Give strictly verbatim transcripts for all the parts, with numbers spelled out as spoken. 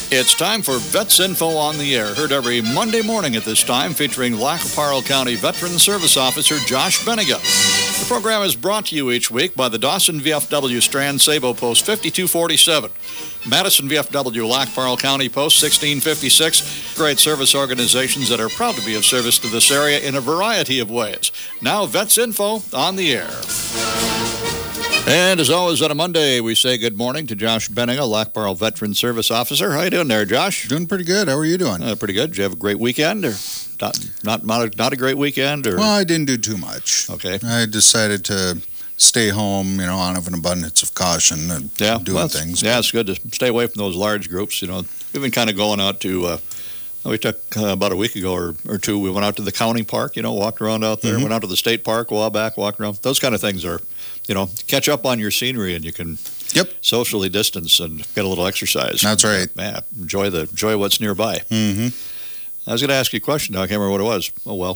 It's time for Vets Info on the Air, heard every Monday morning at this time, featuring Lac qui Parle County Veteran Service Officer Josh Bennigan. The program is brought to you each week by the Dawson V F W Strand Sabo Post fifty-two forty-seven, Madison V F W Lac qui Parle County Post sixteen fifty-six, great service organizations that are proud to be of service to this area in a variety of ways. Now, Vets Info on the Air. And as always on a Monday, we say good morning to Josh Bennigan, Lac qui Parle Veteran Service Officer. How you doing there, Josh? Doing pretty good. How are you doing? Uh, pretty good. Did you have a great weekend, or not? Not not a, not a great weekend, or? Well, I didn't do too much. Okay. I decided to stay home, you know, out of an abundance of caution and yeah, doing well, things. Yeah, it's good to stay away from those large groups. You know, we've been kind of going out to. Uh, we took uh, about a week ago or, or two. We went out to the county park. You know, walked around out there. Mm-hmm. Went out to the state park a while back. Walked around. Those kind of things are. You know, catch up on your scenery, and you can yep. socially distance and get a little exercise. That's right. Man, enjoy the enjoy what's nearby. Mm-hmm. I was going to ask you a question. I can't remember what it was. Oh well.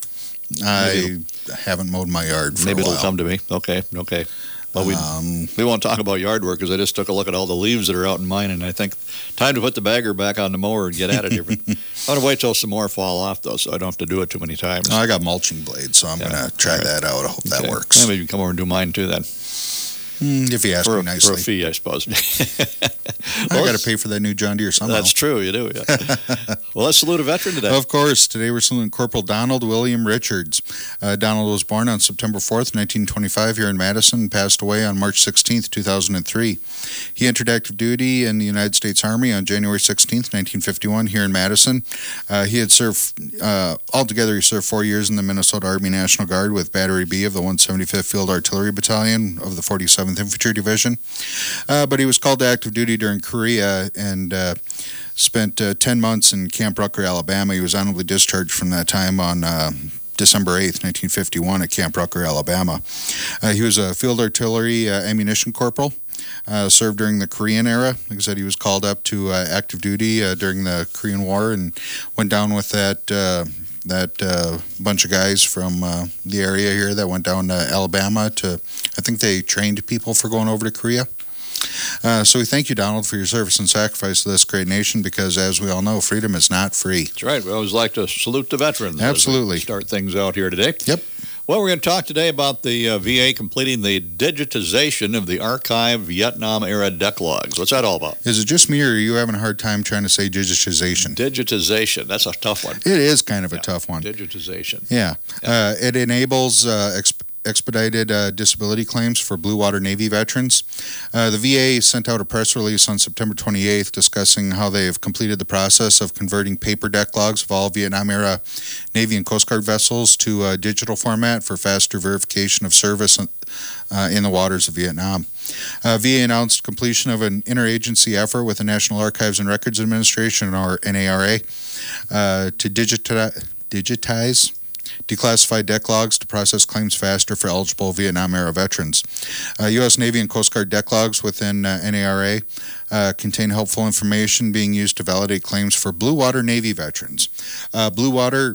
I haven't mowed my yard for maybe a while. Maybe it'll come to me. Okay, okay. Well, we um, we won't talk about yard work because I just took a look at all the leaves that are out in mine, and I think time to put the bagger back on the mower and get at it here. I'm going to wait till some more fall off, though, so I don't have to do it too many times. Oh, I got mulching blades, so I'm yeah. going to try right. that out. I hope okay. that works. Yeah, maybe you can come over and do mine, too, then. Mm, if you ask for, me nicely. For a fee, I suppose. well, I got to pay for that new John Deere somehow. That's true, you do. Yeah. Well, let's salute a veteran today. Of course. Today we're saluting Corporal Donald William Richards. Uh, Donald was born on September fourth, nineteen twenty-five here in Madison and passed away on March sixteenth, two thousand three. He entered active duty in the United States Army on January sixteenth, nineteen fifty-one here in Madison. Uh, he had served, uh, altogether he served four years in the Minnesota Army National Guard with Battery B of the one seventy-fifth Field Artillery Battalion of the forty-seventh Infantry Division. Uh, but he was called to active duty during Korea and uh, spent uh, ten months in Camp Rucker, Alabama. He was honorably discharged from that time on uh, December eighth, nineteen fifty-one at Camp Rucker, Alabama. Uh, he was a field artillery uh, ammunition corporal. Uh, served during the Korean era. Like I said, he was called up to uh, active duty uh, during the Korean War and went down with that uh, that uh, bunch of guys from uh, the area here that went down to Alabama to, I think they trained people for going over to Korea. Uh, so we thank you, Donald, for your service and sacrifice to this great nation because, as we all know, freedom is not free. That's right. We always like to salute the veterans. Absolutely. As we start things out here today. Yep. Well, we're going to talk today about the uh, V A completing the digitization of the archived Vietnam-era deck logs. What's that all about? Is it just me, or are you having a hard time trying to say digitization? Digitization. That's a tough one. It is kind of a yeah. tough one. Digitization. Yeah. yeah. Uh, it enables uh, exp- expedited uh, disability claims for Blue Water Navy veterans. Uh, the V A sent out a press release on September twenty-eighth discussing how they have completed the process of converting paper deck logs of all Vietnam-era Navy and Coast Guard vessels to a digital format for faster verification of service uh, in the waters of Vietnam. Uh, V A announced completion of an interagency effort with the National Archives and Records Administration, or N A R A, uh, to digiti- digitize declassified deck logs to process claims faster for eligible Vietnam-era veterans. Uh, U S Navy and Coast Guard deck logs within uh, N A R A uh, contain helpful information being used to validate claims for Blue Water Navy veterans. Uh, Blue Water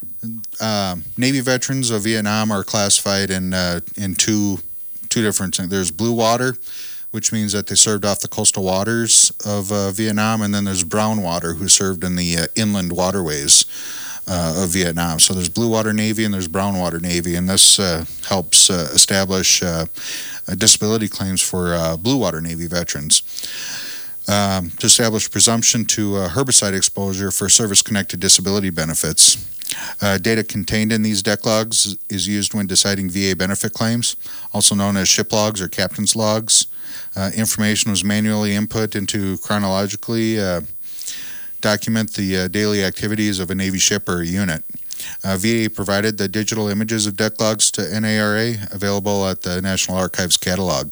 uh, Navy veterans of Vietnam are classified in uh, in two two different things. There's Blue Water, which means that they served off the coastal waters of uh, Vietnam, and then there's Brown Water, who served in the uh, inland waterways Uh, of Vietnam. So there's Blue Water Navy and there's Brown Water Navy, and this uh, helps uh, establish uh, disability claims for uh, Blue Water Navy veterans. Um, to establish presumption to uh, herbicide exposure for service-connected disability benefits. Uh, data contained in these deck logs is used when deciding V A benefit claims, also known as ship logs or captain's logs. Uh, information was manually input into chronologically uh, document the uh, daily activities of a Navy ship or a unit. Uh, V A provided the digital images of deck logs to N A R A, available at the National Archives catalog.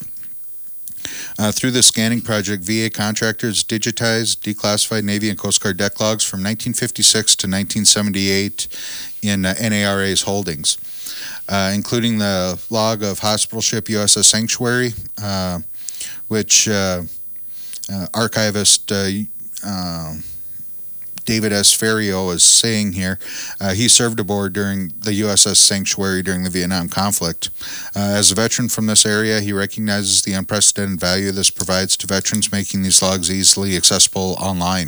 Uh, through the scanning project, V A contractors digitized declassified Navy and Coast Guard deck logs from nineteen fifty-six to nineteen seventy-eight in uh, N A R A's holdings, uh, including the log of hospital ship U S S Sanctuary, uh, which uh, uh, archivist uh, uh, David S. Ferriero is saying here. Uh, he served aboard during the U S S Sanctuary during the Vietnam conflict. Uh, as a veteran from this area, he recognizes the unprecedented value this provides to veterans, making these logs easily accessible online.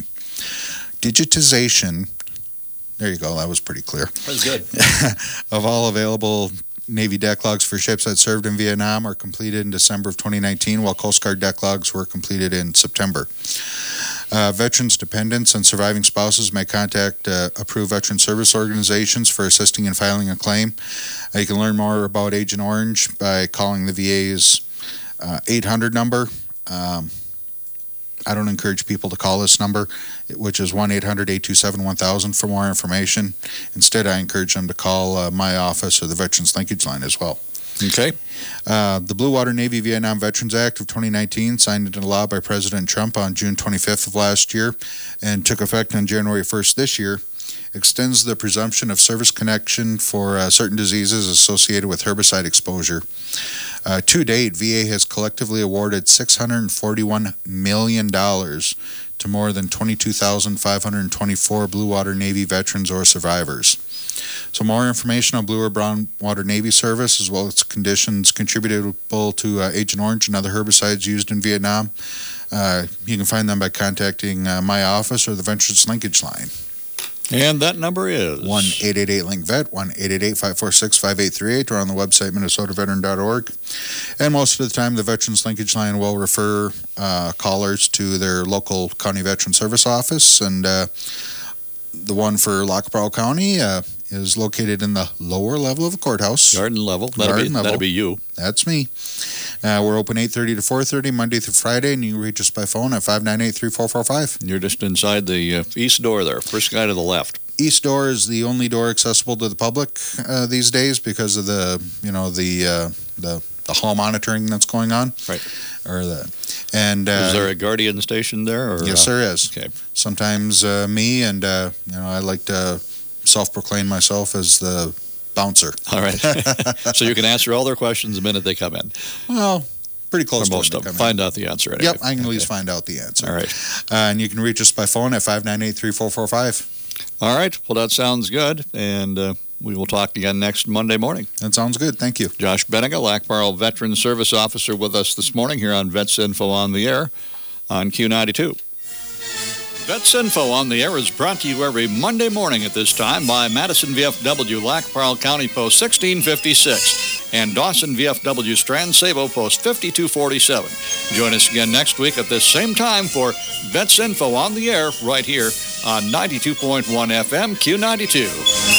Digitization, there you go, that was pretty clear. That was good. Of all available Navy deck logs for ships that served in Vietnam are completed in December of twenty nineteen, while Coast Guard deck logs were completed in September. Uh, veterans, dependents, and surviving spouses may contact uh, approved veteran service organizations for assisting in filing a claim. Uh, you can learn more about Agent Orange by calling the V A's uh, eight hundred number. Um, I don't encourage people to call this number, which is one eight hundred eight two seven one thousand for more information. Instead, I encourage them to call uh, my office or the Veterans Linkage Line as well. Okay. Uh, the Blue Water Navy Vietnam Veterans Act of twenty nineteen, signed into law by President Trump on June twenty-fifth of last year and took effect on January first this year, extends the presumption of service connection for uh, certain diseases associated with herbicide exposure. Uh, to date, V A has collectively awarded six hundred forty-one million dollars to more than twenty-two thousand five hundred twenty-four Blue Water Navy veterans or survivors. So more information on Blue or Brown Water Navy service, as well as conditions contributable to uh, Agent Orange and other herbicides used in Vietnam, uh, you can find them by contacting uh, my office or the Veterans Linkage Line. And that number is? one eight eight eight link vet, one eight eight eight five four six five eight three eight, or on the website minnesota veteran dot org. And most of the time, the Veterans Linkage Line will refer uh, callers to their local county veteran service office, and uh, the one for Lac La Prairie County uh, is located in the lower level of the courthouse. Garden level. That'll, Garden be, level. that'll be you. That's me. Uh, we're open eight thirty to four thirty, Monday through Friday, and you can reach us by phone at five nine eight three four four five. You're just inside the uh, east door there, first guy to the left. East door is the only door accessible to the public uh, these days because of the, you know, the uh, the the hall monitoring that's going on. Right. Or the and uh, is there a guardian station there? Or, yes, uh, there is. Okay. Sometimes uh, me and uh, you know I like to self-proclaim myself as the bouncer. All right. So you can answer all their questions the minute they come in. Well, pretty close for to most when of they them. come in. Find out the answer anyway. Yep, I can at Okay. least find out the answer. All right. Uh, and you can reach us by phone at five nine eight three four four five. All right. Well, that sounds good. And uh, we will talk again next Monday morning. That sounds good. Thank you. Josh Benega, Lac La Prairie Veteran Service Officer, with us this morning here on Vets Info on the Air on Q ninety-two. Vets Info on the Air is brought to you every Monday morning at this time by Madison V F W, Lac La Prairie County Post sixteen fifty-six, and Dawson V F W, Strand Sabo Post fifty-two forty-seven. Join us again next week at this same time for Vets Info on the Air right here on ninety-two point one F M Q ninety-two.